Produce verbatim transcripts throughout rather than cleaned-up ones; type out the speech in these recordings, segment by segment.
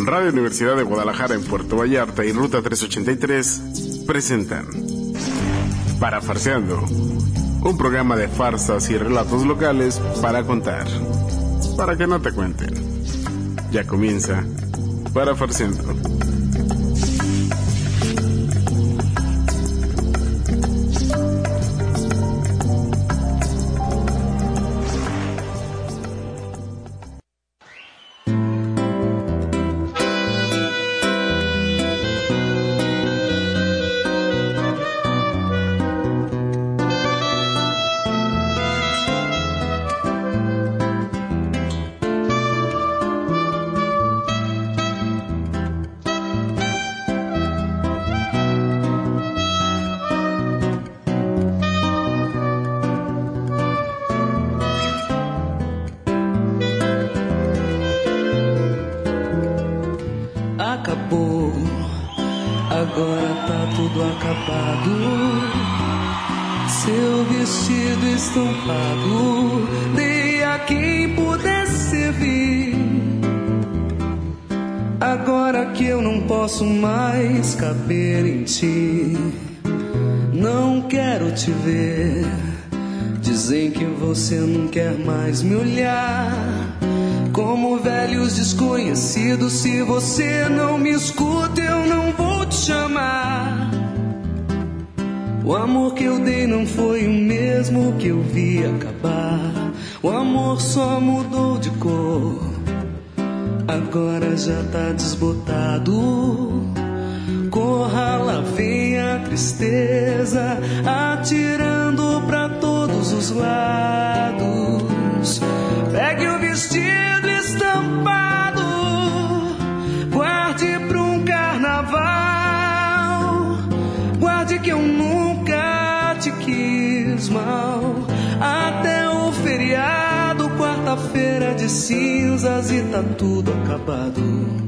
Radio Universidad de Guadalajara en Puerto Vallarta y Ruta trescientos ochenta y tres presentan Parafarseando, un programa de farsas y relatos locales para contar, para que no te cuenten. Ya comienza Parafarseando. Dei a quem pudesse vir. Agora que eu não posso mais caber em ti, não quero te ver. Dizem que você não quer mais me olhar, como velhos desconhecidos. Se você não me escuta, eu não vou te chamar. O amor que eu dei não foi o mesmo que eu vi acabar. O amor só mudou de cor, agora já tá desbotado. Corra, lá vem a tristeza, atirando pra todos os lados. Pegue o vestido estampado, guarde pra um carnaval. Guarde que eu nunca te quis mal. Até o feriado, quarta-feira de cinzas, e tá tudo acabado.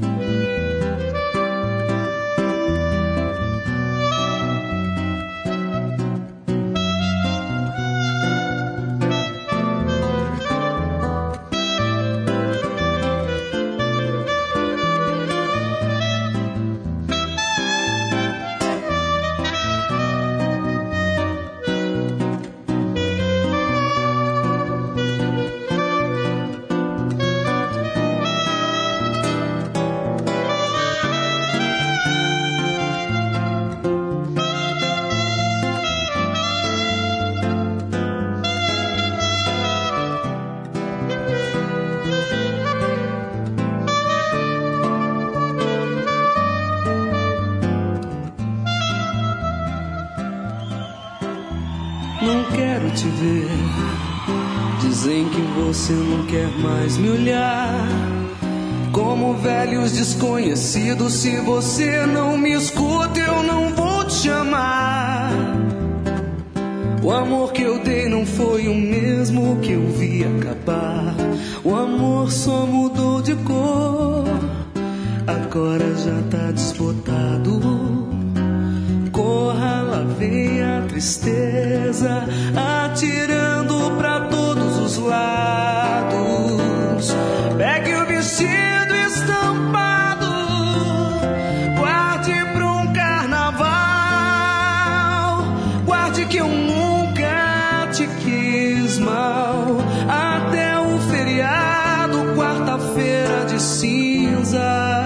Te ver. Dizem que você não quer mais me olhar, como velhos desconhecidos. Se você não me escuta, eu não vou te chamar. O amor que eu dei não foi o mesmo que eu vi acabar. O amor só mudou de cor, agora já tá desbotado. Corra, lá vem a tristeza, atirando pra todos os lados. Pegue o vestido estampado, guarde pra um carnaval. Guarde que eu nunca te quis mal. Até o feriado, quarta-feira de cinzas,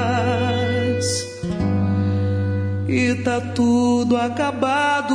e tá tudo acabado.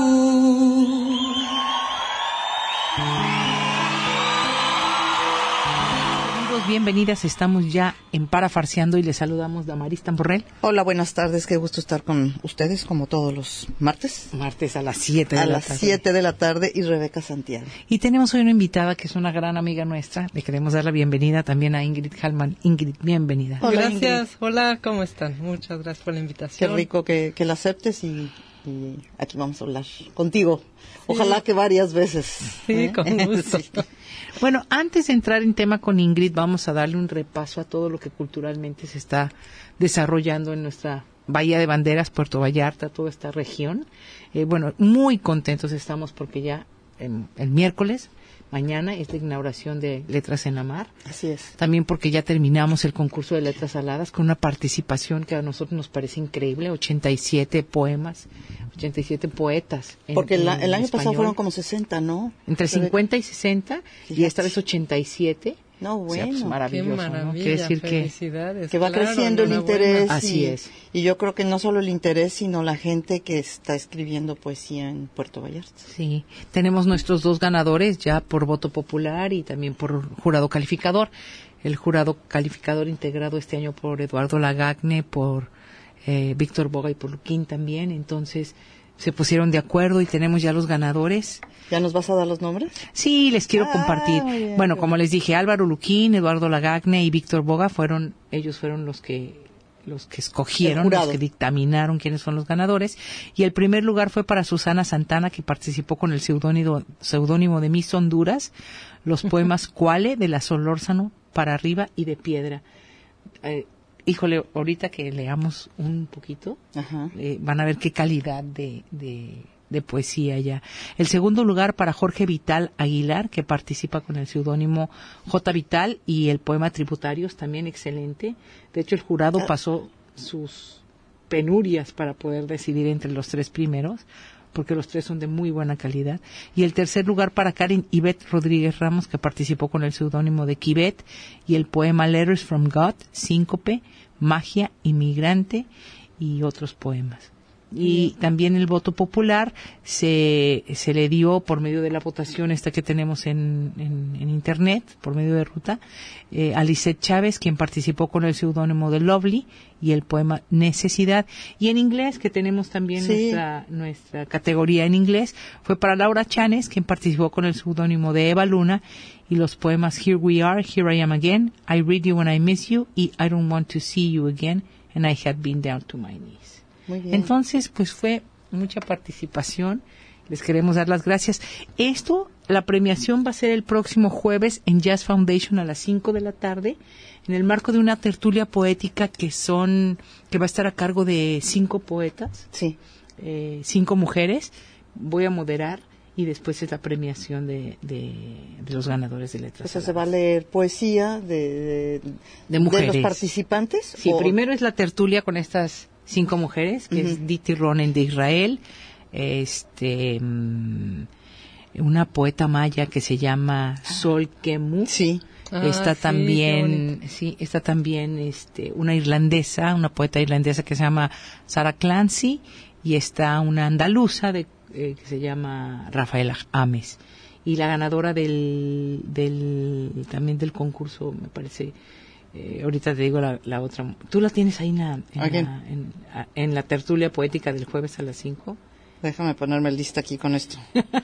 Bienvenidas, estamos ya en Parafarseando y les saludamos Damaris Tamborrell. Hola, buenas tardes, qué gusto estar con ustedes como todos los martes. Martes a las siete de a la las tarde. siete de la tarde y Rebeca Santiago. Y tenemos hoy una invitada que es una gran amiga nuestra. Le queremos dar la bienvenida también a Ingrid Hallman. Ingrid, bienvenida. Hola, gracias, Ingrid. Hola, ¿cómo están? Muchas gracias por la invitación. Qué rico que, que la aceptes y, y aquí vamos a hablar contigo. Ojalá sí. que varias veces. Sí, ¿eh? Con gusto. Sí. Bueno, antes de entrar en tema con Ingrid, vamos a darle un repaso a todo lo que culturalmente se está desarrollando en nuestra Bahía de Banderas, Puerto Vallarta, toda esta región. Eh, bueno, muy contentos estamos porque ya eh, el miércoles mañana es la inauguración de Letras en la Mar. Así es. También porque ya terminamos el concurso de Letras Saladas con una participación que a nosotros nos parece increíble, ochenta y siete poemas, ochenta y siete poetas. En, porque el, en el año español. pasado fueron como sesenta, ¿no? Entre cincuenta y sesenta, Fíjate. y esta vez ochenta y siete. No, bueno. O sea, pues, maravilloso, Qué ¿no? maravilla, Quiere decir que, felicidades. que va claro, creciendo el interés. Así y, es. Y yo creo que no solo el interés, sino la gente que está escribiendo poesía en Puerto Vallarta. sí, tenemos nuestros dos ganadores ya por voto popular y también por jurado calificador. El jurado calificador integrado este año por Eduardo Lagagne, por eh, Víctor Boga y por Luquín también. Entonces se pusieron de acuerdo y tenemos ya los ganadores. ¿Ya nos vas a dar los nombres? Sí, les quiero Ah, compartir. muy bien, Bueno, qué como les dije, Álvaro Luquín, Eduardo Lagagne y Víctor Boga fueron, ellos fueron los que los que El escogieron, jurado. los que dictaminaron quiénes son los ganadores. Y el primer lugar fue para Susana Santana, que participó con el seudónimo, seudónimo de Miss Honduras, los poemas Cuale, de la Solórzano, Para Arriba y de Piedra. Eh, híjole, ahorita que leamos un poquito, Ajá. eh, van a ver qué calidad de, de, de poesía ya. El segundo lugar para Jorge Vital Aguilar, que participa con el seudónimo J. Vital, y el poema Tributarios, también excelente. De hecho, el jurado pasó sus penurias para poder decidir entre los tres primeros, porque los tres son de muy buena calidad. Y el tercer lugar para Karen Ivette Rodríguez Ramos, que participó con el seudónimo de Kivet, y el poema Letters from God, Síncope, Magia, Inmigrante y otros poemas. Y también el voto popular se, se le dio por medio de la votación esta que tenemos en, en, en internet, por medio de ruta, eh, a Lisette Chávez, quien participó con el seudónimo de Lovely y el poema Necesidad. Y en inglés, que tenemos también Sí. nuestra, nuestra categoría en inglés, fue para Laura Chanes, quien participó con el seudónimo de Eva Luna, y los poemas Here We Are, Here I Am Again, I Read You When I Miss You y I Don't Want to See You Again, and I Had Been Down to My Knees. Muy bien. Entonces, pues fue mucha participación. Les queremos dar las gracias. Esto, la premiación va a ser el próximo jueves en Jazz Foundation a las cinco de la tarde, en el marco de una tertulia poética que son, que va a estar a cargo de cinco poetas, Sí. eh, cinco mujeres. Voy a moderar y después es la premiación de, de, de los ganadores de letras. O sea, se Saladas. va a leer poesía de, de, De mujeres. los participantes. Sí, o- primero es la tertulia con estas cinco mujeres, que Ujú. es Diti Ronen de Israel, este, mm, una poeta maya que se llama Sol Kemu. Sí. Ah, Está sí, también, sí, está también este, una irlandesa, una poeta irlandesa que se llama Sarah Clancy, y está una andaluza de, eh, que se llama Rafaela Ames. Y la ganadora del, del también del concurso, me parece, eh, ahorita te digo la, la otra. ¿Tú la tienes ahí en la, en, ¿A quién? la, en, a- en la tertulia poética del jueves a las cinco? Déjame ponerme lista aquí con esto.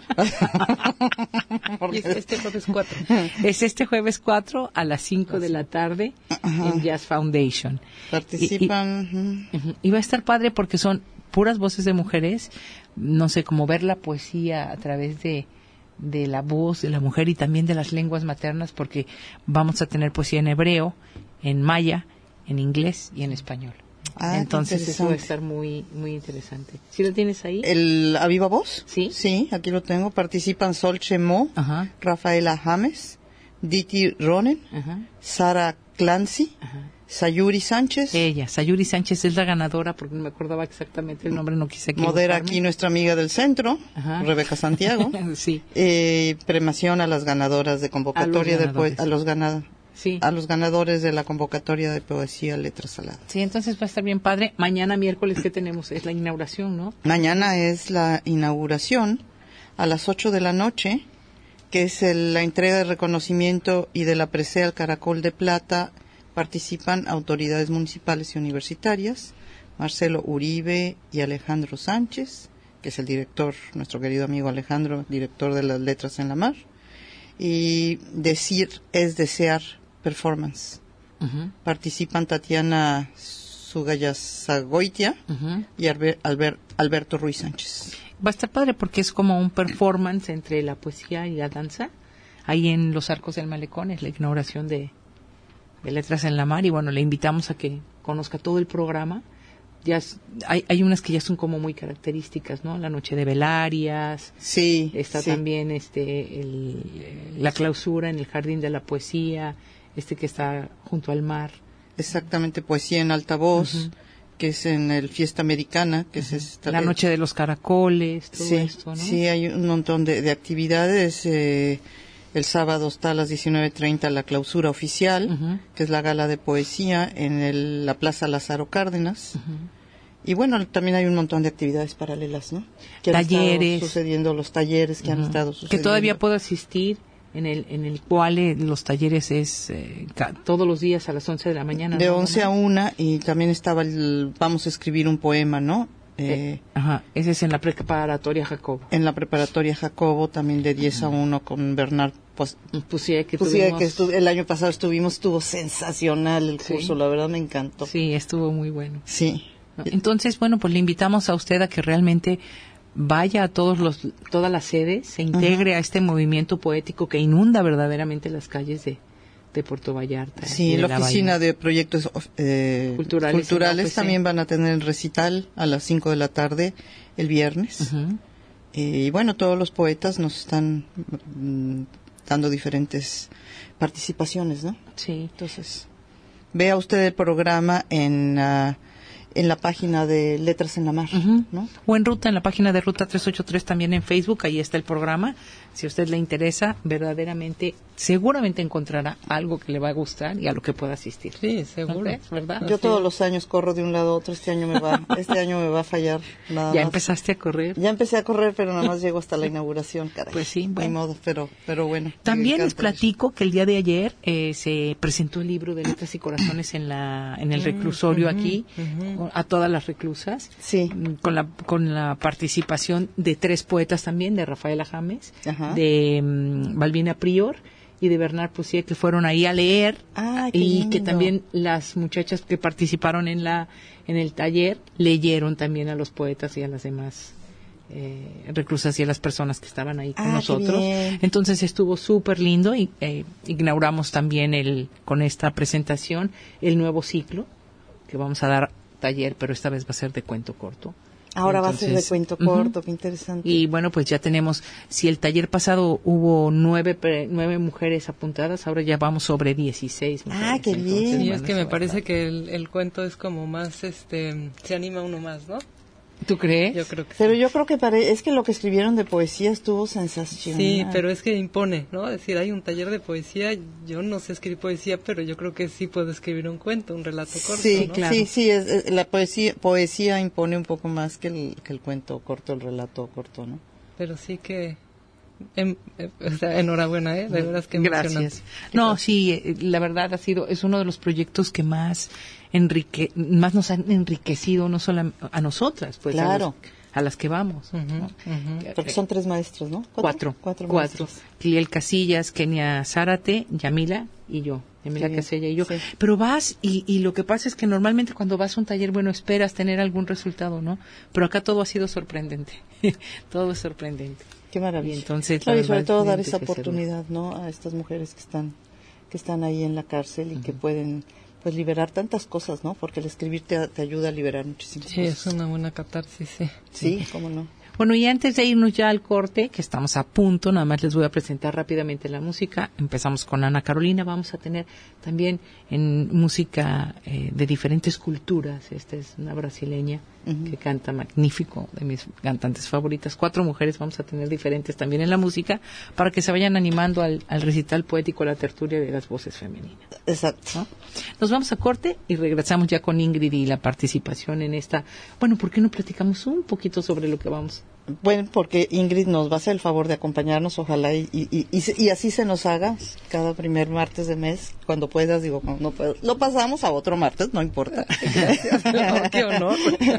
Y es este jueves cuatro. Es este jueves cuatro a las cinco de la tarde en Jazz Foundation. Participan. ujú. Ujú. Y va a estar padre porque son puras voces de mujeres, no sé, como ver la poesía a través de, de la voz de la mujer y también de las lenguas maternas, porque vamos a tener poesía en hebreo, en maya, en inglés y en español. Ah, qué Entonces eso va a interesante. estar muy muy interesante. ¿Sí lo tienes ahí? ¿El ¿A viva voz? Sí. Sí, aquí lo tengo. Participan Sol Chemo, Ajá, Rafaela James, Diti Ronen, ajá, Sara Clancy, ajá. Sayuri Sánchez. Ella, Sayuri Sánchez es la ganadora, porque no me acordaba exactamente el nombre, no quise equivocarme. Modera aquí nuestra amiga del centro, Ajá. Rebeca Santiago. Sí, Eh, premiación a las ganadoras de convocatoria de ganadores. poe- a los ganadores. sí. A los ganadores de la convocatoria de poesía Letras Saladas. Sí, entonces va a estar bien padre. Mañana miércoles, ¿qué tenemos? Es la inauguración, ¿no? Mañana es la inauguración a las ocho de la noche, que es el- la entrega de reconocimiento y de la presea al Caracol de Plata. Participan autoridades municipales y universitarias, Marcelo Uribe y Alejandro Sánchez, que es el director, nuestro querido amigo Alejandro, director de las Letras en la Mar. Y Decir es Desear Performance. Ujú, Participan Tatiana Sugayasagoitia ujú. y Alber- Alber- Alberto Ruiz Sánchez. Va a estar padre porque es como un performance entre la poesía y la danza. Ahí en los Arcos del Malecón es la inauguración de, de Letras en la Mar. Y bueno, le invitamos a que conozca todo el programa ya es, hay, hay unas que ya son como muy características, ¿no? La Noche de Velarias. Sí. Está sí. también este el, la clausura en el Jardín de la Poesía, este que está junto al mar. Exactamente, poesía en altavoz, uh-huh. que es en el Fiesta Americana, que uh-huh. es esta, la Noche de los Caracoles, todo sí, esto, ¿no? Sí, hay un montón de, de actividades. Eh, el sábado está a las diecinueve treinta la clausura oficial, uh-huh. que es la gala de poesía en el, la Plaza Lázaro Cárdenas. Uh-huh. Y bueno, también hay un montón de actividades paralelas, ¿no? Que talleres. Han estado sucediendo, los talleres que uh-huh. han estado sucediendo. Que todavía puedo asistir, en el en el cual eh, los talleres es eh, ca- todos los días a las once de la mañana. De ¿no? once a una, y también estaba el vamos a escribir un poema, ¿no? Eh, eh, ajá, ese es en la preparatoria Jacobo. En la preparatoria Jacobo, también de diez uh-huh. a uno con Bernard pues, Pusier, que, Pusier, tuvimos... que estu- el año pasado estuvimos, estuvo sensacional el curso, ¿sí? La verdad me encantó. Sí, estuvo muy bueno. Sí. Entonces, bueno, pues le invitamos a usted a que realmente vaya a todos los, todas las sedes, se integre uh-huh. a este movimiento poético que inunda verdaderamente las calles de, de Puerto Vallarta. Sí, la, la oficina bahía. de proyectos eh, culturales, culturales también van a tener el recital a las cinco de la tarde el viernes. Uh-huh. Eh, y bueno, todos los poetas nos están mm, dando diferentes participaciones, ¿no? Sí. Entonces, vea usted el programa en... Uh, en la página de Letras en la Mar, uh-huh. ¿no? O en Ruta, en la página de Ruta trescientos ochenta y tres también en Facebook, ahí está el programa. Si a usted le interesa, verdaderamente, seguramente encontrará algo que le va a gustar y a lo que pueda asistir. Sí, seguro, ¿okay? ¿Verdad? Yo todos los años corro de un lado a otro, este año me va, este año me va a fallar nada ¿Ya más. empezaste a correr? Ya empecé a correr, pero nada más llego hasta la inauguración, caray. Pues sí, bueno. Ni modo, pero, pero bueno. También les platico eso. Que el día de ayer eh, se presentó el libro de Letras y Corazones en la en el reclusorio uh-huh, aquí, uh-huh. a todas las reclusas. Sí. Con la, con la participación de tres poetas también, de Rafaela James, Ajá. de um, Balbina Prior y de Bernard Pusier, que fueron ahí a leer. Ah, qué y lindo. Que también las muchachas que participaron en la en el taller leyeron también a los poetas y a las demás eh, reclusas y a las personas que estaban ahí con ah, nosotros. Entonces estuvo súper lindo y eh, inauguramos también el con esta presentación el nuevo ciclo que vamos a dar taller, pero esta vez va a ser de cuento corto. Ahora Entonces, va a ser de cuento corto, uh-huh. Qué interesante. Y bueno, pues ya tenemos, si el taller pasado hubo nueve pre, nueve mujeres apuntadas, ahora ya vamos sobre dieciséis mujeres. Ah, qué Entonces, bien. Sí, bueno, es que me parece estar. que el, el cuento es como más, este, se anima uno más, ¿no? ¿Tú crees? Yo creo que Pero sí. yo creo que pare... es que lo que escribieron de poesía estuvo sensacional. Sí, pero es que impone, ¿no? Es decir, hay un taller de poesía, yo no sé escribir poesía, pero yo creo que sí puedo escribir un cuento, un relato corto, sí, ¿no? claro. Sí, sí, es, es, la poesía poesía impone un poco más que el, que el cuento corto, el relato corto, ¿no? Pero sí que... En, eh, o sea, enhorabuena, ¿eh? De veras que Gracias. No, sí, eh, la verdad ha sido, es uno de los proyectos que más enrique, más nos han enriquecido, no solo a, a nosotras, pues claro. a, los, a las que vamos. Uh-huh, ¿no? uh-huh. Porque son tres maestros, ¿no? Cuatro. Cuatro. Cuatro. Cliel Casillas, Kenia Zárate, Yamila y yo. Yamila sí, Casella y yo. Sí. Pero vas y, y lo que pasa es que normalmente cuando vas a un taller, bueno, esperas tener algún resultado, ¿no? Pero acá todo ha sido sorprendente. Todo es sorprendente. Qué maravilla. Y entonces, claro, y sobre todo dar es esa oportunidad, ¿no? A estas mujeres que están que están ahí en la cárcel y uh-huh. que pueden pues liberar tantas cosas, ¿no? Porque el escribir te, te ayuda a liberar muchísimas sí, cosas. Sí, es una buena catarsis, sí. Sí, sí, cómo no. Bueno, y antes de irnos ya al corte, que estamos a punto, nada más les voy a presentar rápidamente la música. Empezamos con Ana Carolina, vamos a tener también en música eh, de diferentes culturas. Esta es una brasileña uh-huh. que canta magnífico, de mis cantantes favoritas. Cuatro mujeres vamos a tener diferentes también en la música, para que se vayan animando al, al recital poético, a la tertulia de las voces femeninas. Exacto. ¿No? Nos vamos a corte y regresamos ya con Ingrid y la participación en esta. Bueno, ¿por qué no platicamos un poquito sobre lo que vamos? Bueno, porque Ingrid nos va a hacer el favor de acompañarnos, ojalá, y, y, y, y así se nos haga cada primer martes de mes, cuando puedas, digo, cuando no puedo, lo pasamos a otro martes, no importa. ¡Qué honor!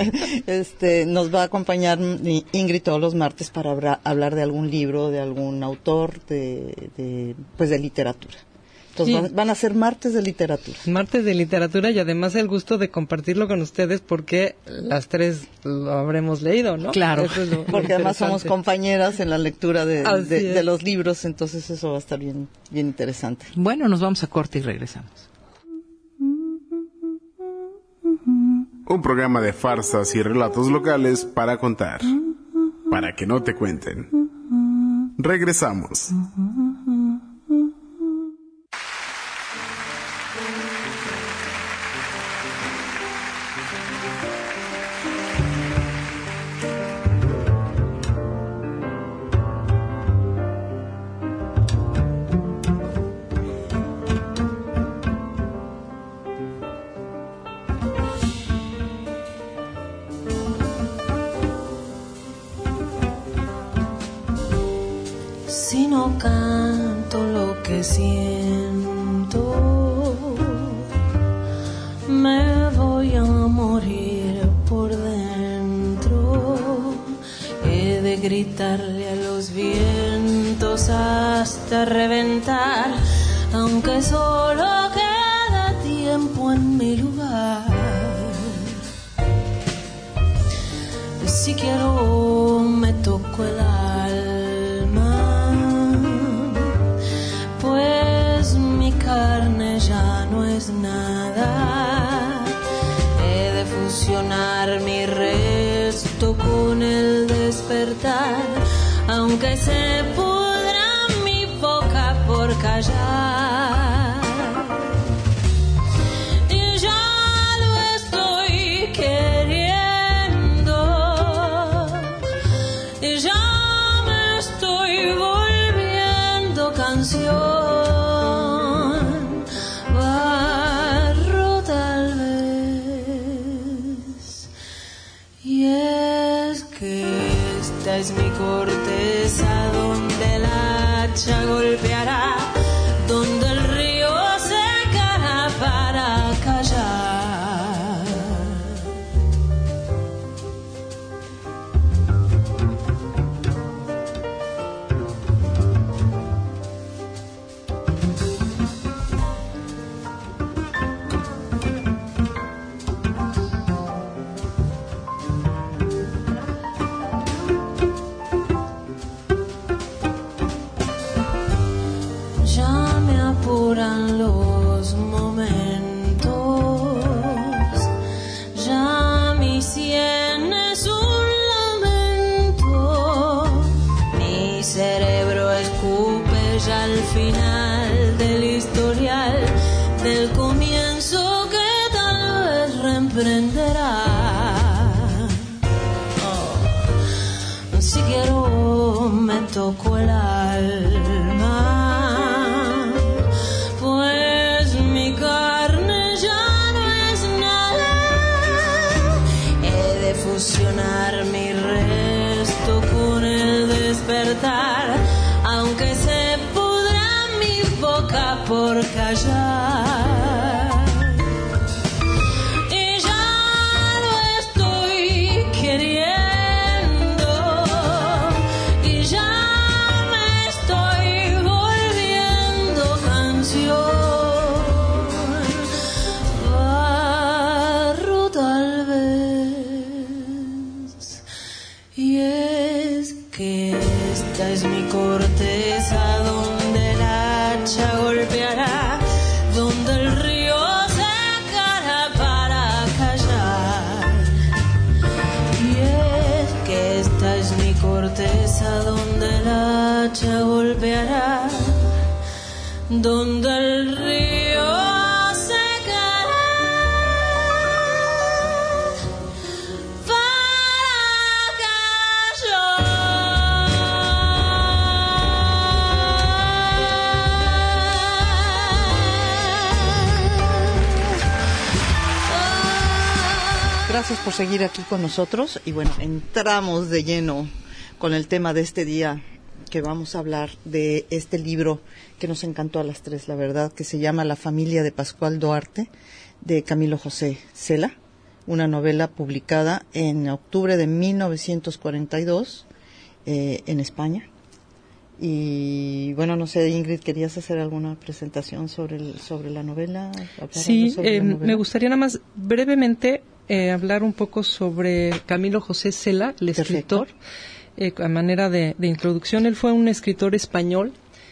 Este, nos va a acompañar Ingrid todos los martes para hablar, hablar de algún libro, de algún autor, de, de pues de literatura. Entonces sí. van, van a ser martes de literatura. Martes de literatura y además el gusto de compartirlo con ustedes porque las tres lo habremos leído, ¿no? Claro. Eso es lo, porque lo además somos compañeras en la lectura de, de, de los libros, entonces eso va a estar bien, bien interesante. Bueno, nos vamos a corte y regresamos. Un programa de farsas y relatos locales para contar, para que no te cuenten. Regresamos. Si no canto lo que siento, me voy a morir por dentro. He de gritarle a los vientos hasta reventar, aunque solo queda tiempo en mi lugar. Si quiero me toco el alma, carne ya no es nada. He de fusionar mi resto con el despertar, aunque se pudra mi boca por callar. Y ya lo estoy queriendo, y ya me estoy volviendo canción. Esta es mi corteza donde la hacha golpeará, donde el río secará para callar. Apuran los momentos, ya mi sien es un lamento, mi cerebro escupe ya al final del historial, del comienzo que tal vez reemprenderá. Oh, si quiero me toco el alma, fusionar mi resto con el despertar, aunque se pudra mi boca por callar. Y ya lo estoy queriendo, y ya me estoy volviendo canción. Barro tal vez. Y es que esta es mi corteza donde el hacha golpeará, donde el río secará para callar. Y es que esta es mi corteza donde el hacha golpeará, donde el río Gracias por seguir aquí con nosotros y bueno, entramos de lleno con el tema de este día, que vamos a hablar de este libro que nos encantó a las tres, la verdad, que se llama La familia de Pascual Duarte, de Camilo José Cela, una novela publicada en octubre de mil novecientos cuarenta y dos eh, en España. Y bueno, no sé, Ingrid, ¿querías hacer alguna presentación sobre el, sobre la novela? Sí, sobre eh, la novela? Me gustaría nada más brevemente eh, hablar un poco sobre Camilo José Cela, el escritor. Eh, a manera de, de introducción, él fue un escritor español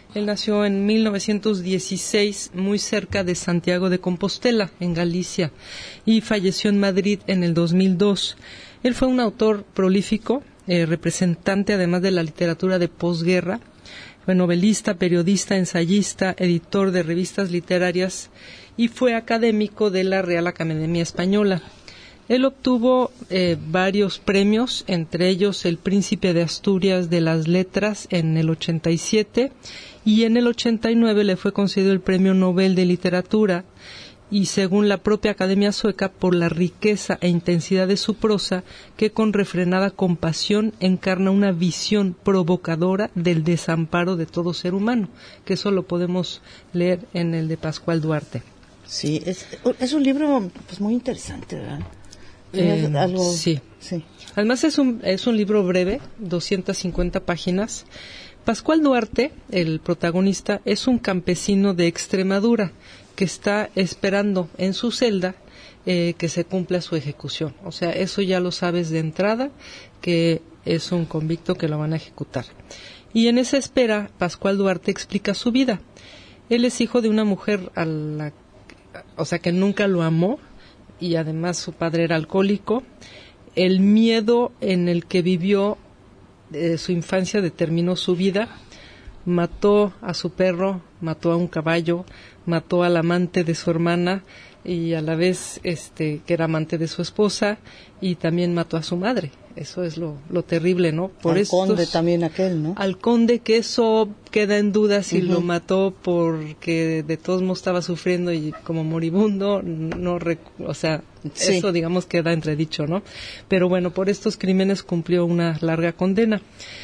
Él nació en mil novecientos dieciséis, muy cerca de Santiago de Compostela, en Galicia, y falleció en Madrid en el dos mil dos. Él fue un autor prolífico, eh, representante además de la literatura de posguerra. Fue novelista, periodista, ensayista, editor de revistas literarias y fue académico de la Real Academia Española. Él obtuvo eh, varios premios, entre ellos el Príncipe de Asturias de las Letras en el ochenta y siete, y en el ochenta y nueve le fue concedido el Premio Nobel de Literatura, y según la propia Academia Sueca, por la riqueza e intensidad de su prosa, que con refrenada compasión encarna una visión provocadora del desamparo de todo ser humano, que eso lo podemos leer en el de Pascual Duarte. Sí, es, es un libro pues muy interesante, ¿verdad? Eh, algo, sí. sí. Además es un, es un libro breve, doscientas cincuenta páginas. Pascual Duarte, el protagonista, es un campesino de Extremadura que está esperando en su celda eh, que se cumpla su ejecución. O sea, eso ya lo sabes de entrada, que es un convicto que lo van a ejecutar. Y en esa espera, Pascual Duarte explica su vida. Él es hijo de una mujer a la, o sea, que nunca lo amó, y además su padre era alcohólico. El miedo en el que vivió de su infancia determinó su vida. Mató a su perro, mató a un caballo, mató al amante de su hermana y a la vez este que era amante de su esposa, y también mató a su madre. Eso es lo, lo terrible, ¿no? Por al estos, conde también aquel, ¿no? Al conde, que eso queda en duda si Uh-huh. lo mató porque de todos modos estaba sufriendo y como moribundo, no, o sea, sí. Eso digamos queda entredicho, ¿no? Pero bueno, por estos crímenes cumplió una larga condena.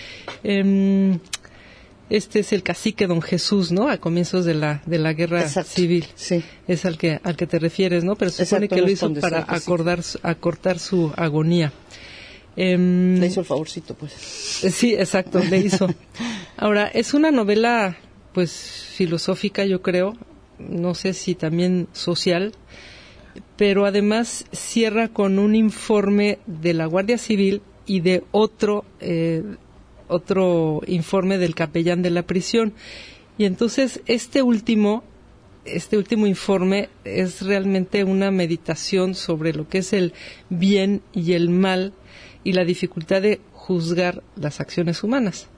Eh, Este es el cacique Don Jesús, ¿no? A comienzos de la de la guerra Exacto. civil. Sí. Es al que al que te refieres, ¿no? Pero se supone Exacto, que lo hizo para responde, acordar, acortar su agonía. Eh, le hizo el favorcito, pues. Sí, exacto, le hizo. Ahora, es una novela, pues, filosófica, yo creo. No sé si también social. Pero además cierra con un informe de la Guardia Civil y de otro... Eh, otro informe del capellán de la prisión, y entonces este último este último informe es realmente una meditación sobre lo que es el bien y el mal y la dificultad de juzgar las acciones humanas.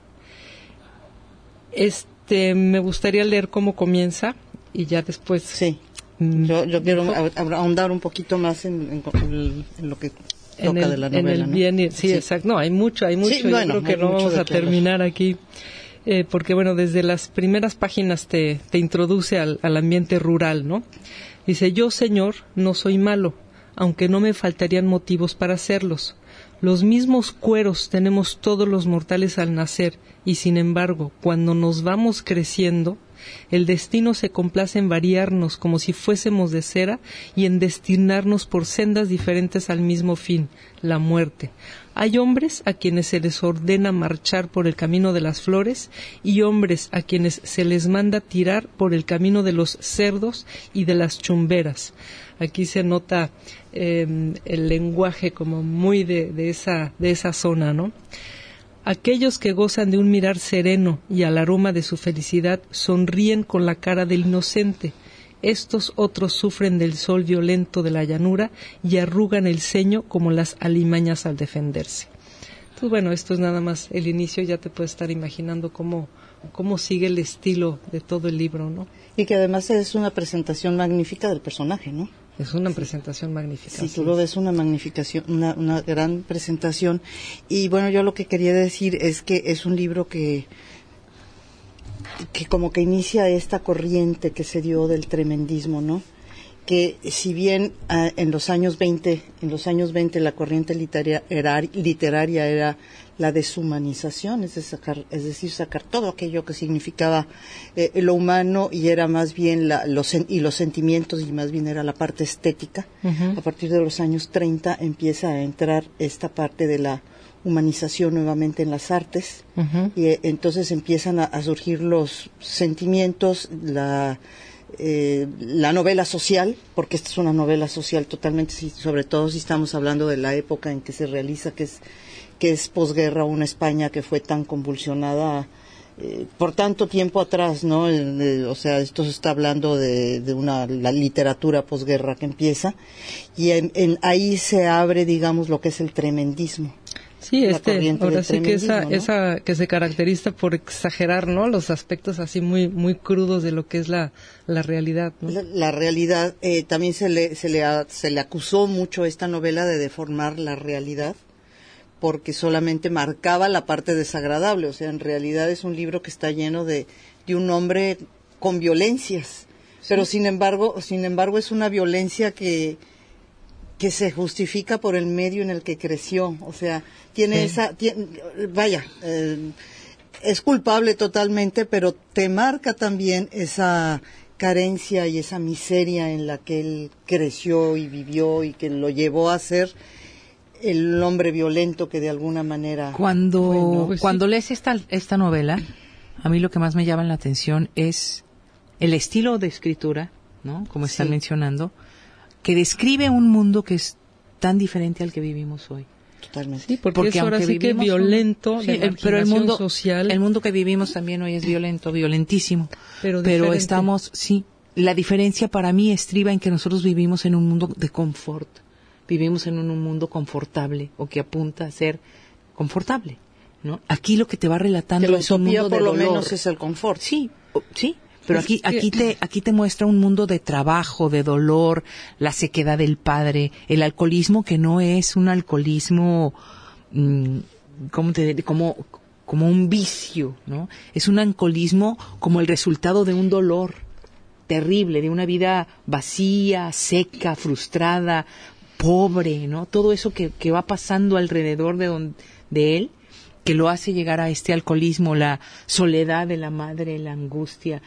Este me gustaría leer cómo comienza y ya después. Sí. Yo, yo quiero ahondar un poquito más en, en, en lo que en el, de la novela, en el ¿no? bien y, sí, sí, exacto. No, hay mucho, hay mucho. Sí, yo bueno, creo que no vamos a terminar aquí, eh, porque bueno, desde las primeras páginas te, te introduce al, al ambiente rural, ¿no? Dice: yo, señor, no soy malo, aunque no me faltarían motivos para hacerlos. Los mismos cueros tenemos todos los mortales al nacer, y sin embargo, cuando nos vamos creciendo, el destino se complace en variarnos como si fuésemos de cera y en destinarnos por sendas diferentes al mismo fin, la muerte. Hay hombres a quienes se les ordena marchar por el camino de las flores y hombres a quienes se les manda tirar por el camino de los cerdos y de las chumberas. Aquí se nota eh, el lenguaje como muy de, de esa, de esa zona, ¿no? Aquellos que gozan de un mirar sereno y al aroma de su felicidad sonríen con la cara del inocente. Estos otros sufren del sol violento de la llanura y arrugan el ceño como las alimañas al defenderse. Entonces, bueno, esto es nada más el inicio, ya te puedes estar imaginando cómo, cómo sigue el estilo de todo el libro, ¿no? Y que además es una presentación magnífica del personaje, ¿no? Es una presentación magnífica. Sí, tú lo ves, una magnificación, una, una gran presentación. Y bueno, yo lo que quería decir es que es un libro que, que como que inicia esta corriente que se dio del tremendismo, ¿no? Que si bien uh, en los años veinte, en los años veinte la corriente literaria era, literaria era la deshumanización, es, de sacar, es decir, sacar todo aquello que significaba eh, lo humano y era más bien la, los, y los sentimientos y más bien era la parte estética. Uh-huh. A partir de los años treinta empieza a entrar esta parte de la humanización nuevamente en las artes. Uh-huh. Y eh, entonces empiezan a, a surgir los sentimientos, la Eh, la novela social, porque esta es una novela social totalmente, sobre todo si estamos hablando de la época en que se realiza, que es que es posguerra, una España que fue tan convulsionada eh, por tanto tiempo atrás, ¿no? El, el, o sea, esto se está hablando de, de una la literatura posguerra que empieza, y en, en, ahí se abre, digamos, lo que es el tremendismo. Sí, este, ahora sí que esa, ¿no? esa que se caracteriza por exagerar, ¿no? Los aspectos así muy, muy crudos de lo que es la, la realidad, ¿no? La, la realidad, eh, también se le, se le, a, se le acusó mucho a esta novela de deformar la realidad, porque solamente marcaba la parte desagradable. O sea, en realidad es un libro que está lleno de, de un hombre con violencias, sí. Pero sin embargo, sin embargo es una violencia que que se justifica por el medio en el que creció. O sea, tiene sí. esa, tiene, vaya, eh, es culpable totalmente, pero te marca también esa carencia y esa miseria en la que él creció y vivió y que lo llevó a ser el hombre violento que de alguna manera... Cuando, bueno, pues cuando sí. lees esta, esta novela, a mí lo que más me llama la atención es el estilo de escritura, ¿no? Como están sí. mencionando, que describe un mundo que es tan diferente al que vivimos hoy. Totalmente. Sí, porque, porque es ahora sí que violento, un, sí, el, pero el mundo social. El mundo que vivimos también hoy es violento, violentísimo. Pero, pero estamos, sí, la diferencia para mí estriba en que nosotros vivimos en un mundo de confort. Vivimos en un, un mundo confortable, o que apunta a ser confortable, ¿no? Aquí lo que te va relatando que es un mundo de por lo dolor. menos es el confort. Sí, sí. Pero aquí, aquí te, aquí te muestra un mundo de trabajo, de dolor, la sequedad del padre, el alcoholismo que no es un alcoholismo, mmm, ¿cómo te diré? Como, como un vicio, ¿no? Es un alcoholismo como el resultado de un dolor terrible, de una vida vacía, seca, frustrada, pobre, ¿no? Todo eso que, que va pasando alrededor de, don, de él, que lo hace llegar a este alcoholismo, la soledad de la madre, la angustia,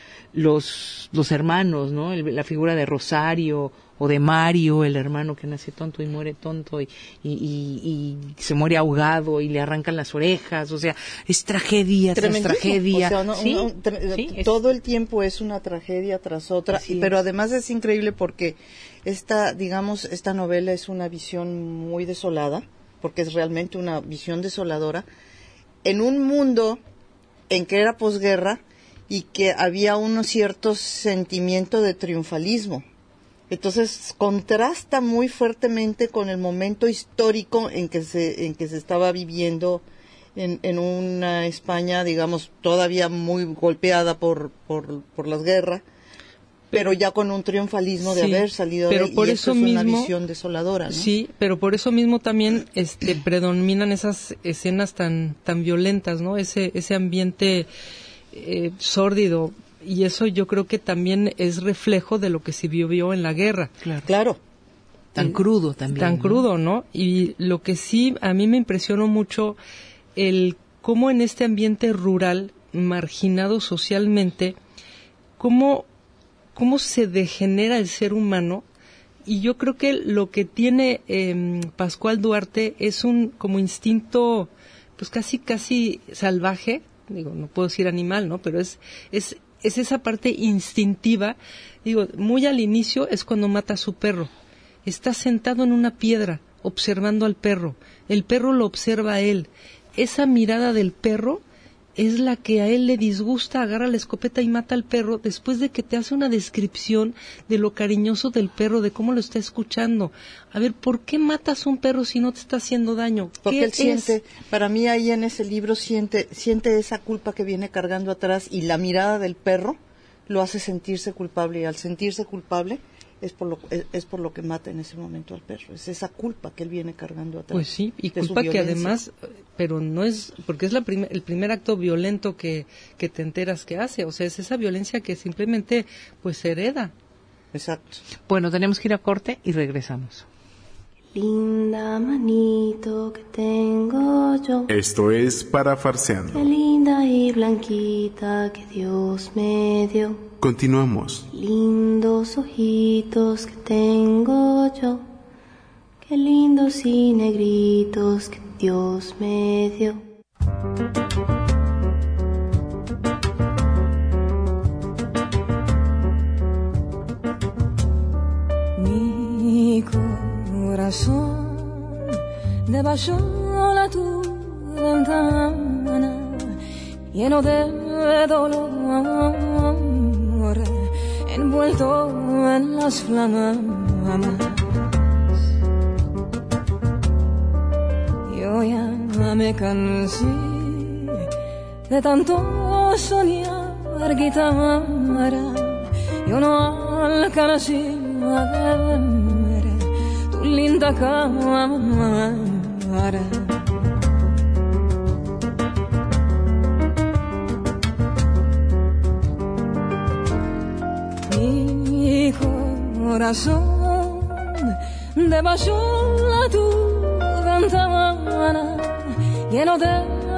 los los hermanos, ¿no? El, la figura de Rosario o de Mario, el hermano que nace tonto y muere tonto y, y, y, y se muere ahogado y le arrancan las orejas, o sea, es tragedia tras tragedia. O sea, no, ¿sí? no, tra- ¿Sí? todo el tiempo es una tragedia tras otra, y, pero además es increíble porque esta, digamos, esta novela es una visión muy desolada, porque es realmente una visión desoladora, en un mundo en que era posguerra y que había un cierto sentimiento de triunfalismo. Entonces contrasta muy fuertemente con el momento histórico en que se en que se estaba viviendo en, en una España, digamos, todavía muy golpeada por por, por las guerras, pero ya con un triunfalismo de sí, haber salido pero de por y eso es mismo, una visión desoladora, ¿no? Sí, pero por eso mismo también este predominan esas escenas tan tan violentas, ¿no? Ese ese ambiente eh, sórdido, y eso yo creo que también es reflejo de lo que se vivió en la guerra. Claro. Claro. Tan eh, crudo también. Tan ¿no? crudo, ¿no? Y lo que sí a mí me impresionó mucho el cómo en este ambiente rural, marginado socialmente, cómo cómo se degenera el ser humano. Y yo creo que lo que tiene eh, Pascual Duarte es un como instinto pues casi casi salvaje, digo, no puedo decir animal, ¿no? Pero es es es esa parte instintiva. Digo, muy al inicio es cuando mata a su perro. Está sentado en una piedra observando al perro. El perro lo observa a él. Esa mirada del perro es la que a él le disgusta, agarra la escopeta y mata al perro después de que te hace una descripción de lo cariñoso del perro, de cómo lo está escuchando. A ver, ¿por qué matas a un perro si no te está haciendo daño? Porque él es? siente, para mí ahí en ese libro siente, siente esa culpa que viene cargando atrás, y la mirada del perro lo hace sentirse culpable, y al sentirse culpable es por lo es, es por lo que mata en ese momento al perro. Es esa culpa que él viene cargando atrás. Pues sí, y culpa que además, pero no es, porque es la prim- el primer acto violento que, que te enteras que hace. O sea, es esa violencia que simplemente pues se hereda. Exacto. Bueno, tenemos que ir a corte y regresamos. Linda manito que tengo yo. Esto es Parafarseando. Qué linda y blanquita que Dios me dio. Continuamos. Lindos ojitos que tengo yo. Qué lindos y negritos que Dios me dio. Mi corazón debajo la tu ventana, lleno de dolor envuelto en las flamas. Yo ya me cansé de tanto soñar guitarra. Yo no alcancé a ver tu linda cámara. Mi corazón debajo de tu ventana, lleno de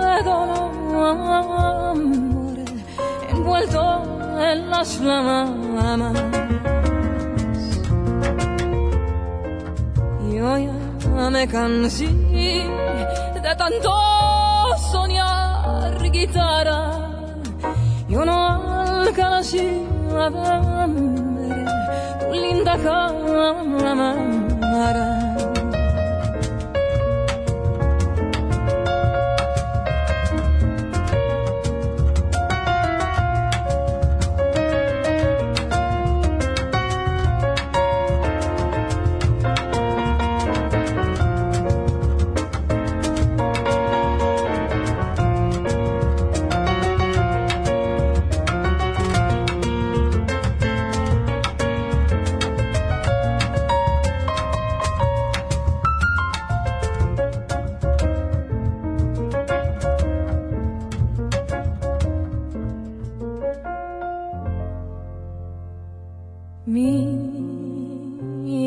dolor, envuelto en las flamas. Yo ya me cansé de tanto soñar guitarra. Yo no alcancé a ver tu linda cámara. Mi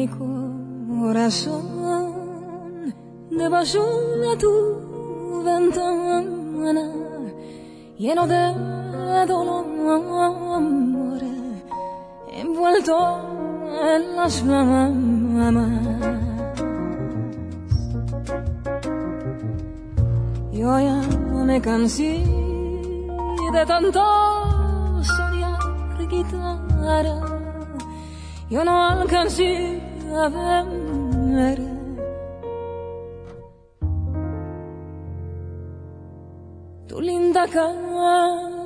corazón debajo de tu ventana, lleno de dolor, envuelto en las flamas. Yo ya me cansé de tanto soñar guitarra. Yo no alcancé a ver tu linda cámara.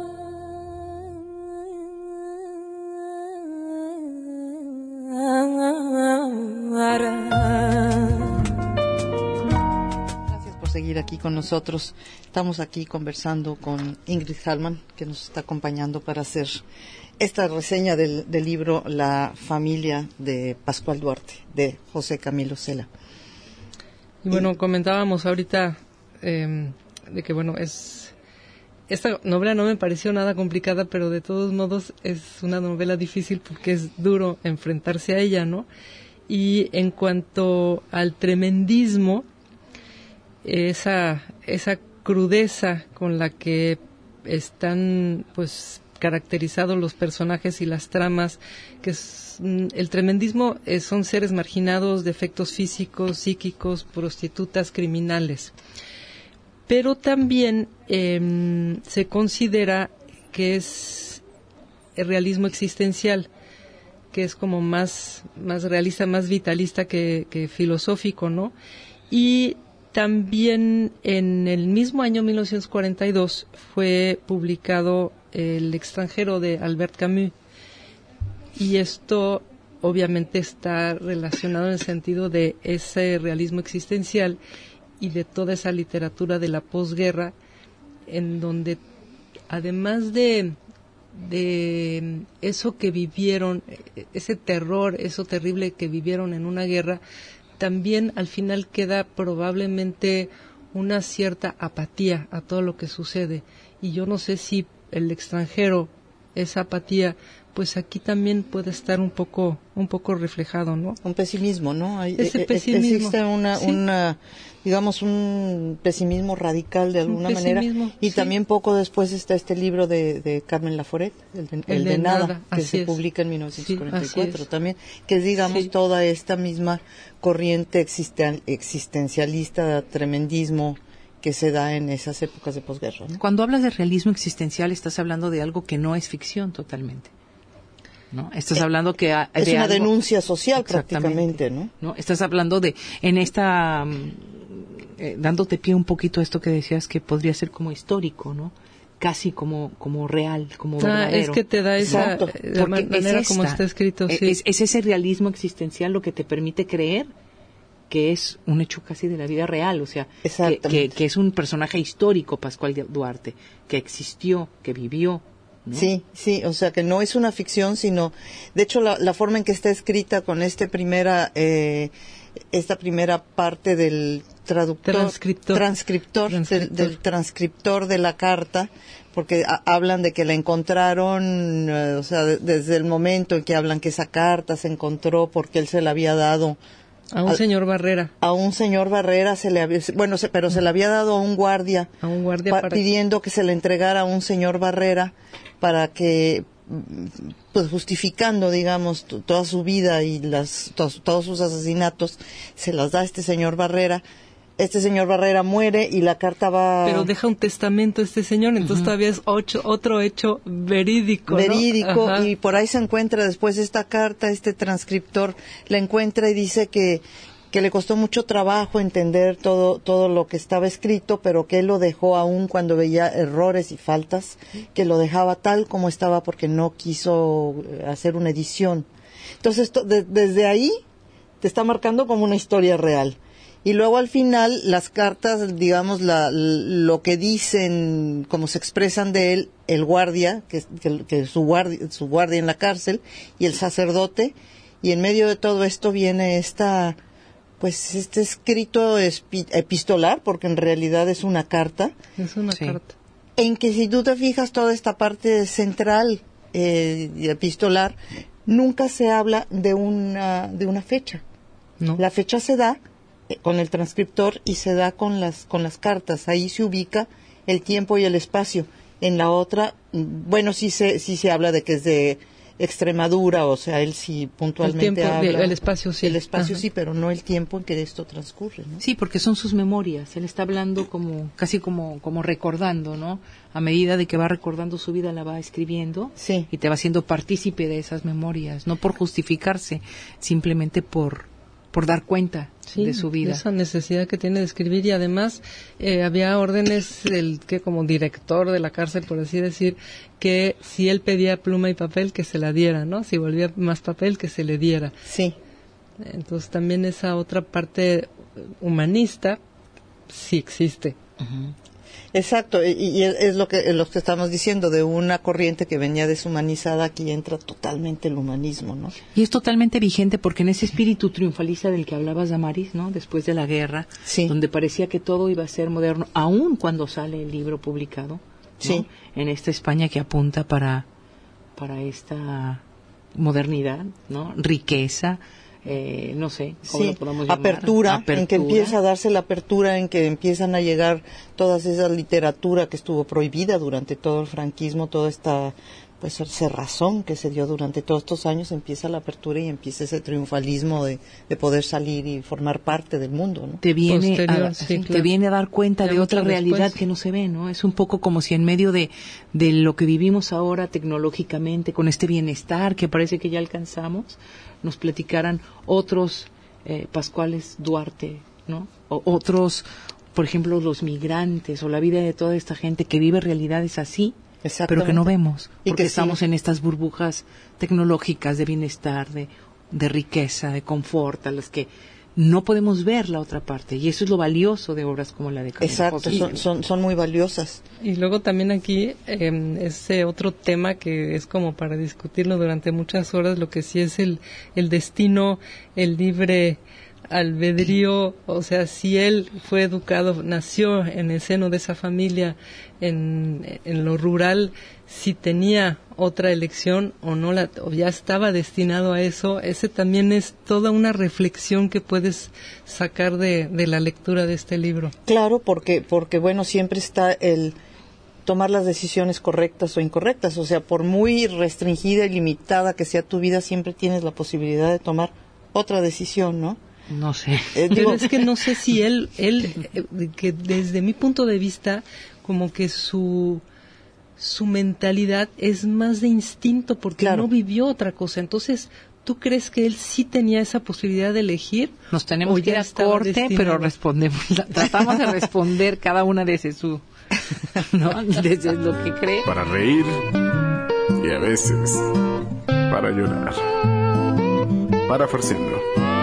Gracias por seguir aquí con nosotros. Estamos aquí conversando con Ingrid Hallman, que nos está acompañando para hacer esta reseña del, del libro La familia de Pascual Duarte, de José Camilo Cela. Y bueno, y, comentábamos ahorita eh, de que, bueno, es esta novela no me pareció nada complicada, pero de todos modos es una novela difícil porque es duro enfrentarse a ella, ¿no? Y en cuanto al tremendismo, esa, esa crudeza con la que están, pues, caracterizados los personajes y las tramas, que es, el tremendismo es, son seres marginados, defectos físicos, psíquicos, prostitutas, criminales. Pero también eh, se considera que es el realismo existencial, que es como más, más realista, más vitalista que, que filosófico, ¿no? Y también en el mismo año mil novecientos cuarenta y dos fue publicado El extranjero de Albert Camus, y esto obviamente está relacionado en el sentido de ese realismo existencial y de toda esa literatura de la posguerra, en donde además de, de eso que vivieron, ese terror, eso terrible que vivieron en una guerra, también al final queda probablemente una cierta apatía a todo lo que sucede. Y yo no sé si El extranjero, esa apatía, pues aquí también puede estar un poco un poco reflejado, ¿no? Un pesimismo, ¿no? Hay, Ese eh, pesimismo. Existe una, sí. una, digamos, un pesimismo radical de alguna manera. Y sí. También poco después está este libro de, de Carmen Laforet, El de, el el de, de nada, nada, que se es. publica en mil novecientos cuarenta y cuatro sí, también, que es, digamos, sí. toda esta misma corriente existen, existencialista, tremendismo, que se da en esas épocas de posguerra, ¿no? Cuando hablas de realismo existencial, estás hablando de algo que no es ficción totalmente, ¿no? Estás eh, hablando que a, es de una algo, denuncia social prácticamente, ¿no? ¿no? Estás hablando de en esta eh, dándote pie un poquito a esto que decías que podría ser como histórico, ¿no? casi como como real, como ah, verdadero. Es que te da esa Exacto, la porque manera es como esta, está escrito. es, Sí. es, es ese realismo existencial lo que te permite creer que es un hecho casi de la vida real, o sea, que, que, que es un personaje histórico, Pascual Duarte, que existió, que vivió. ¿No? Sí, sí, o sea que no es una ficción, sino, de hecho, la, la forma en que está escrita con este primera, eh, esta primera parte del traductor, transcriptor, transcriptor, transcriptor. Del, del transcriptor de la carta, porque a, hablan de que la encontraron, eh, o sea, de, desde el momento en que hablan que esa carta se encontró porque él se la había dado a un al, señor Barrera. A un señor Barrera se le había, bueno, se, pero se le había dado a un guardia, a un guardia pa, para... pidiendo que se le entregara a un señor Barrera para que, pues justificando, digamos, t- toda su vida y las to- todos sus asesinatos, se las da a este señor Barrera. Este señor Barrera muere y la carta va... Pero deja un testamento este señor, entonces uh-huh. todavía es ocho, otro hecho verídico, Verídico, ¿no? Y por ahí se encuentra después esta carta, este transcriptor la encuentra y dice que, que le costó mucho trabajo entender todo, todo lo que estaba escrito, pero que él lo dejó aún cuando veía errores y faltas, que lo dejaba tal como estaba porque no quiso hacer una edición. Entonces, to, de, desde ahí te está marcando como una historia real. Y luego al final las cartas, digamos, la, lo que dicen, como se expresan de él, el guardia, que, que, que su guardia, su guardia en la cárcel, y el sacerdote, y en medio de todo esto viene esta, pues este escrito espi, epistolar, porque en realidad es una carta. Es una sí. carta. En que si tú te fijas toda esta parte central eh, epistolar, nunca se habla de una, de una fecha. No. La fecha se da con el transcriptor y se da con las con las cartas. Ahí se ubica el tiempo y el espacio. En la otra, bueno, sí se sí se habla de que es de Extremadura, o sea, él sí puntualmente el tiempo, habla. El espacio sí. El espacio Ajá. sí, pero no el tiempo en que esto transcurre, ¿no? Sí, porque son sus memorias. Él está hablando como casi como como recordando, ¿no? A medida de que va recordando su vida la va escribiendo sí. y te va haciendo partícipe de esas memorias, no por justificarse, simplemente por por dar cuenta sí, de su vida. Esa necesidad que tiene de escribir, y además eh, había órdenes del que como director de la cárcel, por así decir, que si él pedía pluma y papel, que se la diera, ¿no? Si volvía más papel, que se le diera. Sí. Entonces también esa otra parte humanista sí existe. Uh-huh. Exacto, y, y es lo que, lo que estamos diciendo, de una corriente que venía deshumanizada, aquí entra totalmente el humanismo, ¿no? Y es totalmente vigente porque en ese espíritu triunfalista del que hablabas, Damaris, ¿no? Después de la guerra, sí. donde parecía que todo iba a ser moderno, aún cuando sale el libro publicado, ¿no? Sí. En esta España que apunta para, para esta modernidad, ¿no? Riqueza, Eh, no sé cómo sí, lo podemos llamar. apertura, apertura, en que empieza a darse la apertura, en que empiezan a llegar todas esa literatura que estuvo prohibida durante todo el franquismo, toda esta pues cerrazón que se dio durante todos estos años, empieza la apertura y empieza ese triunfalismo de, de poder salir y formar parte del mundo, ¿no? Te viene, Posterior, a, sí, sí, claro. te viene a dar cuenta ya de otra realidad después. Que no se ve, ¿no? Es un poco como si en medio de, de lo que vivimos ahora tecnológicamente, con este bienestar que parece que ya alcanzamos, nos platicaran otros eh, Pascuales Duarte, ¿no? O otros, por ejemplo, los migrantes o la vida de toda esta gente que vive realidades así, pero que no vemos, porque y que estamos sí. en estas burbujas tecnológicas de bienestar, de, de riqueza, de confort, a las que no podemos ver la otra parte, y eso es lo valioso de obras como la de Carmen Exacto, José. son, son, son muy valiosas. Y luego también aquí eh, ese otro tema que es como para discutirlo durante muchas horas, lo que sí es el, el destino, el libre albedrío, o sea, si él fue educado, nació en el seno de esa familia, en, en lo rural, si tenía otra elección o no, la, o ya estaba destinado a eso, ese también es toda una reflexión que puedes sacar de, de la lectura de este libro. Claro, porque, porque bueno, siempre está el tomar las decisiones correctas o incorrectas, o sea, por muy restringida y limitada que sea tu vida, siempre tienes la posibilidad de tomar otra decisión, ¿no? No sé. Eh, Pero digo, es que no sé si él, él eh, que desde mi punto de vista, como que su su mentalidad es más de instinto, porque claro. no vivió otra cosa. Entonces, ¿tú crees que él sí tenía esa posibilidad de elegir? Nos tenemos que ir a corte, destinado? pero respondemos, tratamos de responder cada una desde su ¿no? Desde lo que cree. Para reír y a veces para llorar. Para Farciendo.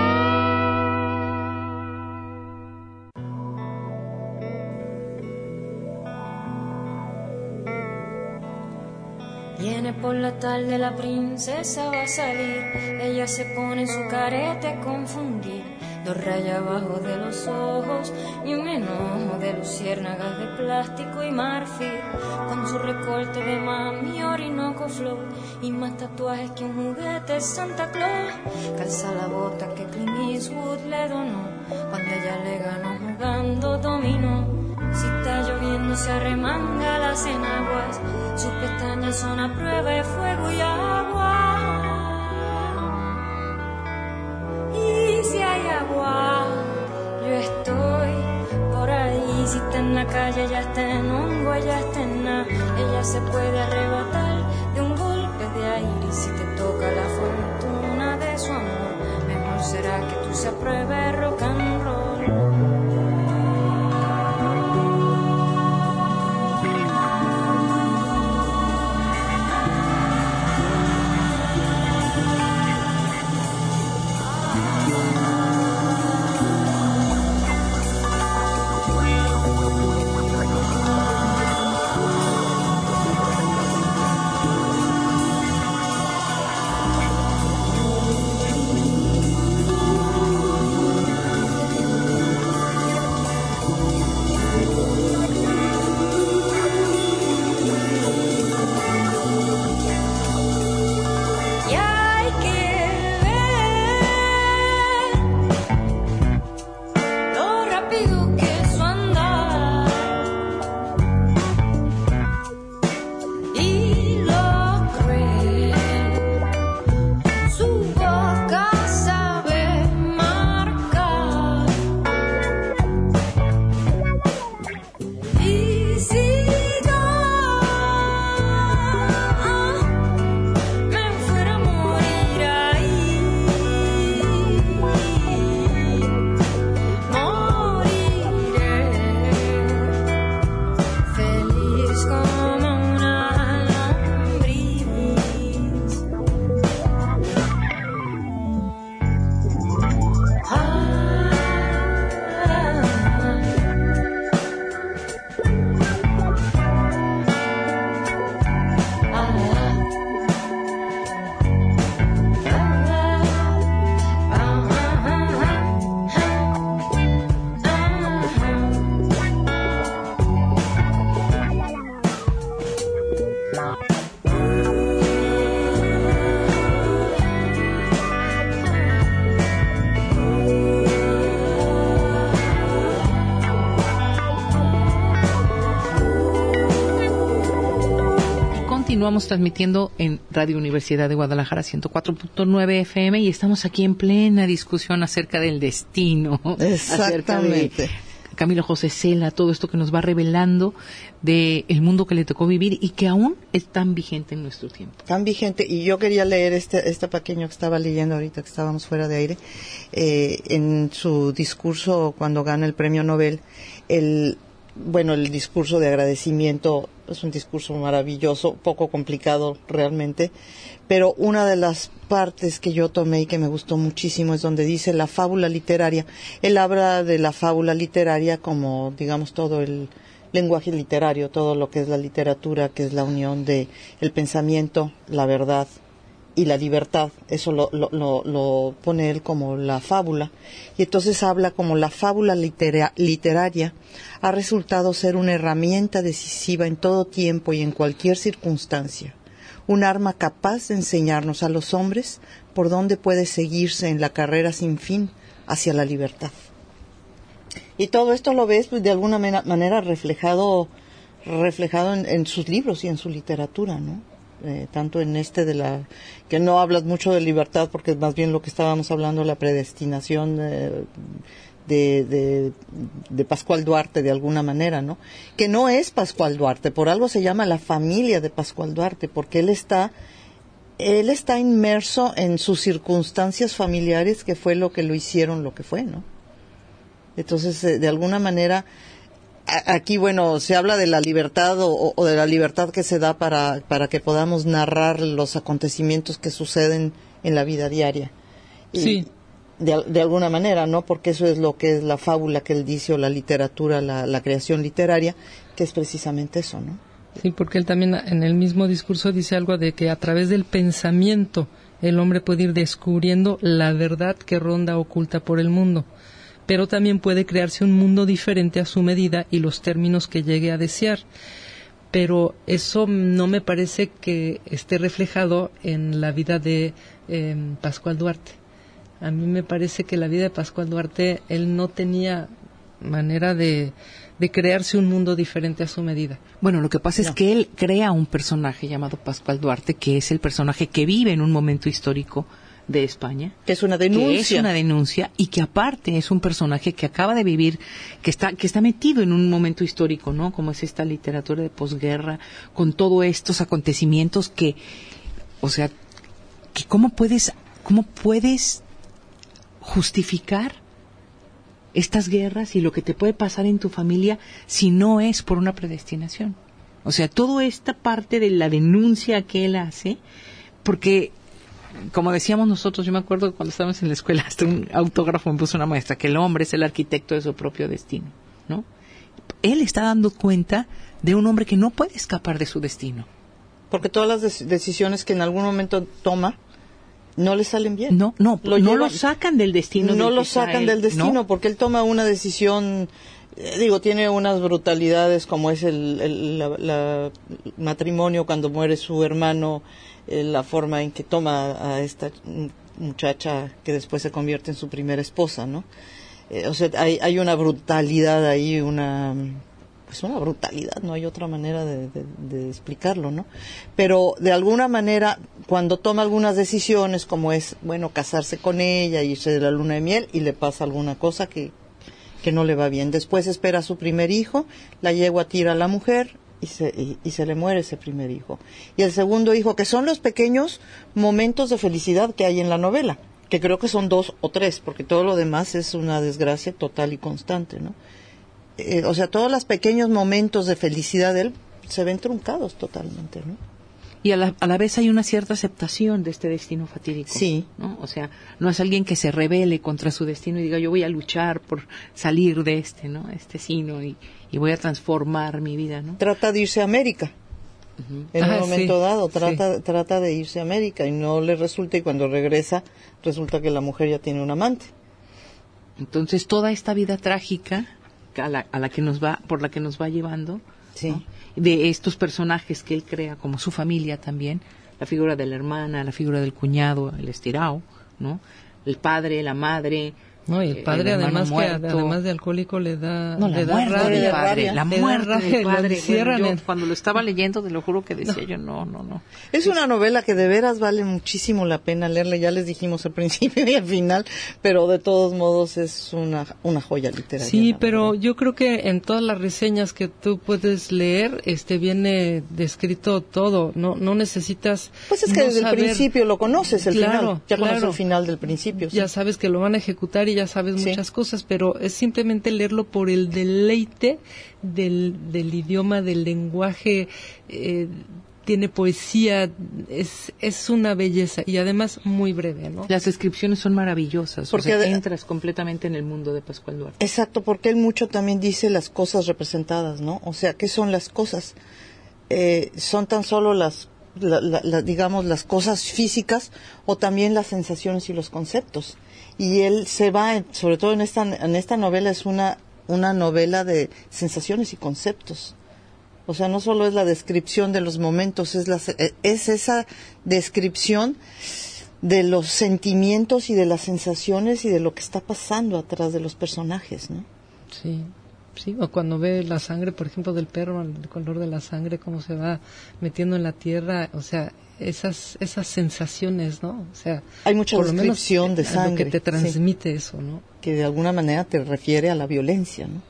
Viene por la tarde, la princesa va a salir. Ella se pone en su carete confundir. Dos rayas abajo de los ojos y un enojo de luciérnagas de plástico y marfil. Con su recorte de mami Orinoco Flow y más tatuajes que un juguete Santa Claus. Calza la bota que Clint Eastwood le donó cuando ella le ganó jugando dominó. Si está lloviendo se arremanga las enaguas. Sus pestañas son a prueba de fuego y agua. Y si hay agua, yo estoy por ahí. Si está en la calle, ella está en hongo, ella está en nada. Ella se puede arrebatar de un golpe de aire. Y si te toca la fortuna de su amor, mejor será que tú se apruebes rock and roll. Continuamos transmitiendo en Radio Universidad de Guadalajara ciento cuatro punto nueve F M y estamos aquí en plena discusión acerca del destino. Exactamente. De Camilo José Cela, todo esto que nos va revelando de el mundo que le tocó vivir y que aún es tan vigente en nuestro tiempo. Tan vigente, y yo quería leer este, este pequeño que estaba leyendo ahorita que estábamos fuera de aire, eh, en su discurso cuando gana el premio Nobel, el bueno, el discurso de agradecimiento es un discurso maravilloso, poco complicado realmente, pero una de las partes que yo tomé y que me gustó muchísimo es donde dice la fábula literaria. Él habla de la fábula literaria como, digamos, todo el lenguaje literario, todo lo que es la literatura, que es la unión de el pensamiento, la verdad y la libertad. Eso lo, lo, lo, lo pone él como la fábula. Y entonces habla como la fábula litera, literaria ha resultado ser una herramienta decisiva en todo tiempo y en cualquier circunstancia. Un arma capaz de enseñarnos a los hombres por dónde puede seguirse en la carrera sin fin hacia la libertad. Y todo esto lo ves pues, de alguna manera reflejado, reflejado en, en sus libros y en su literatura, ¿no? Eh, tanto en este de la que no hablas mucho de libertad porque es más bien lo que estábamos hablando, la predestinación eh, de, de, de Pascual Duarte de alguna manera, ¿no? Que no es Pascual Duarte, por algo se llama la familia de Pascual Duarte, porque él está él está inmerso en sus circunstancias familiares que fue lo que lo hicieron lo que fue, ¿no? Entonces, eh, de alguna manera aquí, bueno, se habla de la libertad o, o de la libertad que se da para, para que podamos narrar los acontecimientos que suceden en la vida diaria. Y sí. De, de alguna manera, ¿no? Porque eso es lo que es la fábula que él dice, o la literatura, la, la creación literaria, que es precisamente eso, ¿no? Sí, porque él también en el mismo discurso dice algo de que a través del pensamiento el hombre puede ir descubriendo la verdad que ronda oculta por el mundo, pero también puede crearse un mundo diferente a su medida y los términos que llegue a desear. Pero eso no me parece que esté reflejado en la vida de eh, Pascual Duarte. A mí me parece que la vida de Pascual Duarte, él no tenía manera de, de crearse un mundo diferente a su medida. Bueno, lo que pasa no. es que él crea un personaje llamado Pascual Duarte, que es el personaje que vive en un momento histórico de España. Que es una denuncia. Que es una denuncia y que aparte es un personaje que acaba de vivir, que está, que está metido en un momento histórico, ¿no? Como es esta literatura de posguerra, con todos estos acontecimientos que, o sea, que cómo puedes, cómo puedes justificar estas guerras y lo que te puede pasar en tu familia si no es por una predestinación. O sea, toda esta parte de la denuncia que él hace, porque, como decíamos nosotros, yo me acuerdo que cuando estábamos en la escuela, hasta un autógrafo me puso una maestra, que el hombre es el arquitecto de su propio destino, ¿no? Él está dando cuenta de un hombre que no puede escapar de su destino. Porque todas las de- decisiones que en algún momento toma, no le salen bien. No, no, lo no llevan, lo sacan del destino. No del lo que está sacan él, del destino, ¿no? porque él toma una decisión, eh, digo, tiene unas brutalidades como es el, el la, la matrimonio cuando muere su hermano, eh, la forma en que toma a esta muchacha que después se convierte en su primera esposa, ¿no? Eh, o sea, hay, hay una brutalidad ahí, una... pues una brutalidad, no hay otra manera de, de, de explicarlo, ¿no? Pero de alguna manera, cuando toma algunas decisiones, como es, bueno, casarse con ella, irse de la luna de miel, y le pasa alguna cosa que, que no le va bien. Después espera a su primer hijo, la yegua tira a la mujer y se, y, y se le muere ese primer hijo. Y el segundo hijo, que son los pequeños momentos de felicidad que hay en la novela, que creo que son dos o tres, porque todo lo demás es una desgracia total y constante, ¿no? Eh, o sea, todos los pequeños momentos de felicidad de él se ven truncados totalmente, ¿no? Y a la, a la vez hay una cierta aceptación de este destino fatídico. Sí. ¿No? O sea, no es alguien que se rebele contra su destino y diga, yo voy a luchar por salir de este, ¿no? Este sino y, y voy a transformar mi vida, ¿no? Trata de irse a América. Uh-huh. En ah, un momento sí, dado, trata, sí. trata de irse a América y no le resulta, y cuando regresa, resulta que la mujer ya tiene un amante. Entonces, toda esta vida trágica a la, a la que nos va, por la que nos va llevando, sí. ¿no? De estos personajes que él crea, como su familia también, la figura de la hermana, la figura del cuñado, el estirao, ¿no? El padre, la madre. No, y el padre, el además que muerto. además de alcohólico le da, no, le la da muerte rabia, del padre, rabia. la Le da muerte rabia, del lo padre. encierran Bueno, yo, en- cuando lo estaba leyendo, te lo juro que decía yo, no, no, no. Es una novela que de veras vale muchísimo la pena leerla, ya les dijimos al principio y al final, pero de todos modos es una, una joya literaria. Sí, ¿no? pero yo creo que en todas las reseñas que tú puedes leer, este viene descrito todo, no no necesitas Pues es que no desde saber- el principio lo conoces, el Claro, final, ya conoces claro. el final del principio. Sí. Ya sabes que lo van a ejecutar y ya sabes Sí. muchas cosas, pero es simplemente leerlo por el deleite del, del idioma, del lenguaje, eh, tiene poesía, es, es una belleza y además muy breve, ¿no? Las descripciones son maravillosas, Porque o sea, de- entras completamente en el mundo de Pascual Duarte. Exacto, porque él mucho también dice las cosas representadas, ¿no? O sea, ¿qué son las cosas? Eh, ¿Son tan solo las, la, la, la, digamos, las cosas físicas o también las sensaciones y los conceptos? Y él se va, sobre todo en esta, en esta novela, es una, una novela de sensaciones y conceptos. O sea, no solo es la descripción de los momentos, es, la, es esa descripción de los sentimientos y de las sensaciones y de lo que está pasando atrás de los personajes, ¿no? Sí, sí, o cuando ve la sangre, por ejemplo, del perro, el color de la sangre, cómo se va metiendo en la tierra, o sea, esas esas sensaciones, ¿no? O sea, hay mucha por lo menos, descripción de eh, sangre, lo que te transmite sí. eso, ¿no? Que de alguna manera te refiere a la violencia, ¿no?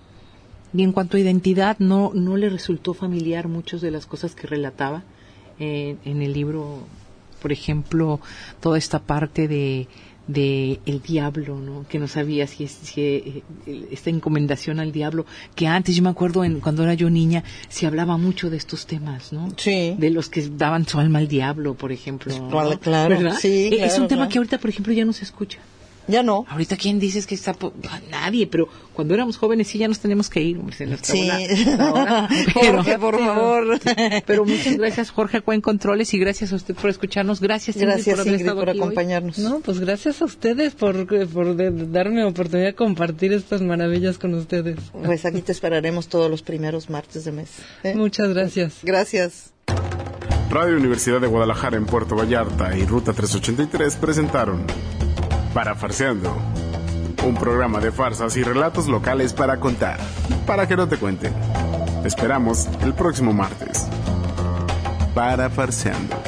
Y en cuanto a identidad, no no le resultó familiar muchas de las cosas que relataba eh, en el libro, por ejemplo, toda esta parte de de el diablo, ¿no? Que no sabía si, es, si eh, esta encomendación al diablo, que antes yo me acuerdo en, cuando era yo niña se hablaba mucho de estos temas, ¿no? Sí. De los que daban su alma al diablo, por ejemplo, ¿no? Claro, ¿verdad? sí, Eh, claro, es un tema claro. que ahorita, por ejemplo, ya no se escucha. Ya no. Ahorita, ¿quién dices que está? Po- Nadie, pero cuando éramos jóvenes sí ya nos tenemos que ir, hombre, se nos acabó Sí. la- la hora. Pero- Jorge, por favor. Pero muchas gracias, Jorge Acua en Controles, y gracias a usted por escucharnos. Gracias, Ingrid, Gracias, por haber Ingrid, estado por aquí hoy. acompañarnos. No, pues gracias a ustedes por, por de- darme la oportunidad de compartir estas maravillas con ustedes. Pues aquí te esperaremos todos los primeros martes de mes. ¿eh? Muchas gracias. Gracias. Radio Universidad de Guadalajara en Puerto Vallarta y Ruta trescientos ochenta y tres presentaron Parafarseando, un programa de farsas y relatos locales para contar, para que no te cuenten. Te esperamos el próximo martes. Parafarseando.